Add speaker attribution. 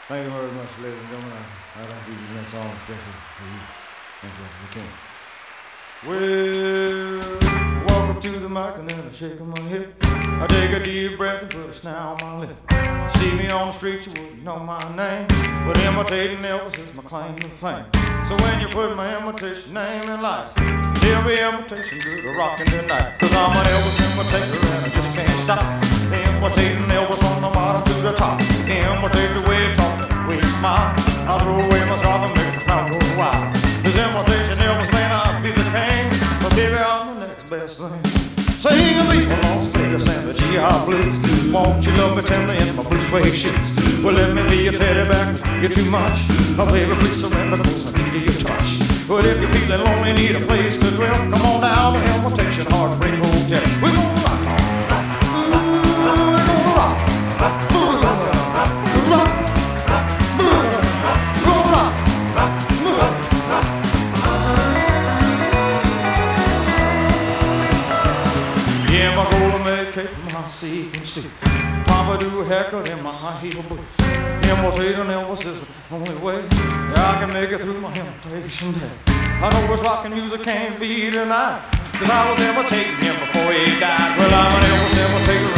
Speaker 1: Thank you very much, ladies and gentlemen. I'd like to do this next song especially for you. Thank you. We can't. Well, walk up to the mic and then I shake my head. I take a deep breath and put a smile on my lip. See me on the street, you wouldn't know my name, but imitating Elvis is my claim to fame. So when you put my imitation name in lights, there'll be imitation good to rockin' tonight. Cause I'm an Elvis imitator and I just can't stop imitating Elvis from the bottom to the top. Imitate the way he talk, the way he smile. I throw away my scarf and make the crowd go wild. This imitation Elvis may not be the king, but baby I'm the next best thing. Sing a beat along Vegas and the GI Blues. Won't you love me tenderly in my blue suede shoes? Well, let me be your teddy bear, you're too much. Oh, baby, please surrender, cause I need your touch. But if you're feeling lonely, need a place to dwell, come on down to Imitation Heartbreak Hotel. We're gonna rock, we're gonna rock, we're gonna rock, we're gonna rock. Yeah, my golden Medicaid, my CNC, Papa do a haircut in my high heel boots. Imitating Elvis is the only way I can make it through my imitation day. I know this rockin' music can't be denied, cause I was imitating him before he died. Well, I'm an Elvis imitator